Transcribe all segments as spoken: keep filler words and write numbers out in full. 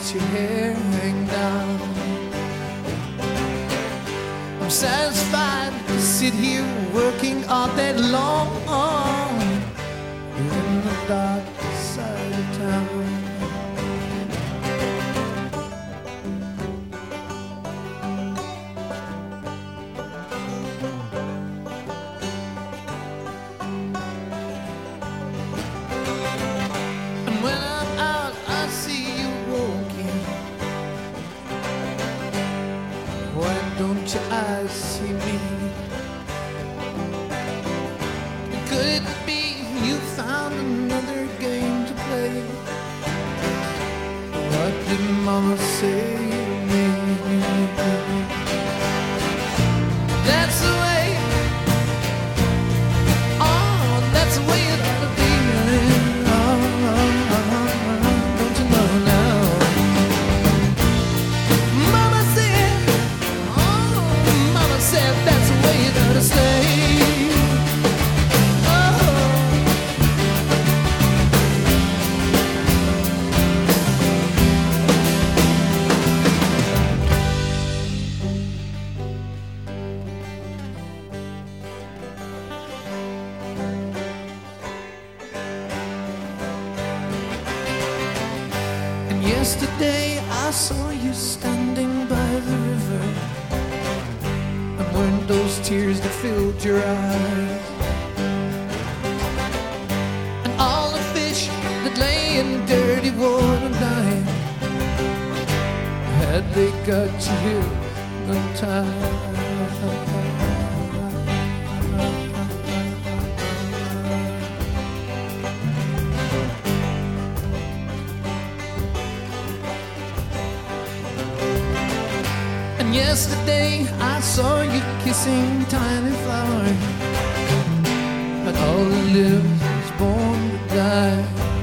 your hair hang down. I'm satisfied to sit here working all day long in the dark side of town. And when I'm out, I see you walking. Why don't your eyes see me? Could it be you found another game to play? What did Mama say to me? That's the way. Oh, that's the way it ought to be. Oh, oh, oh, don't you know now? Mama said, oh, Mama said that's the way it ought to stay. Yesterday I saw you standing by the river, and weren't those tears that filled your eyes? And all the fish that lay in dirty water dying, had they got you hypnotized? Yesterday I saw you kissing tiny flowers, but all that lives is born to die.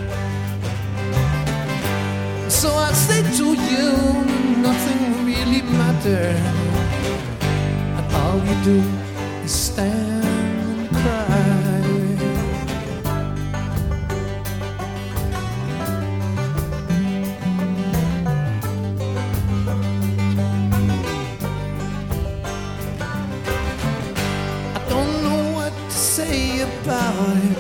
So I said to you, nothing really matters, and all you do is stand and cry. Say about it,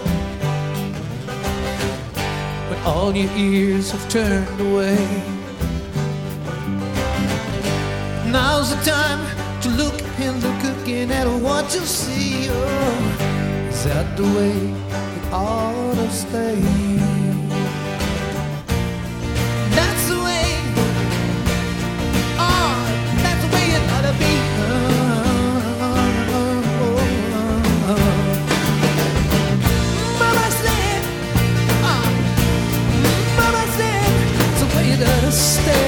but all your ears have turned away. Now's the time to look and look again at what you see. Oh, is that the way it ought to stay? That's the way. Oh, that's the way it ought to be. Stay.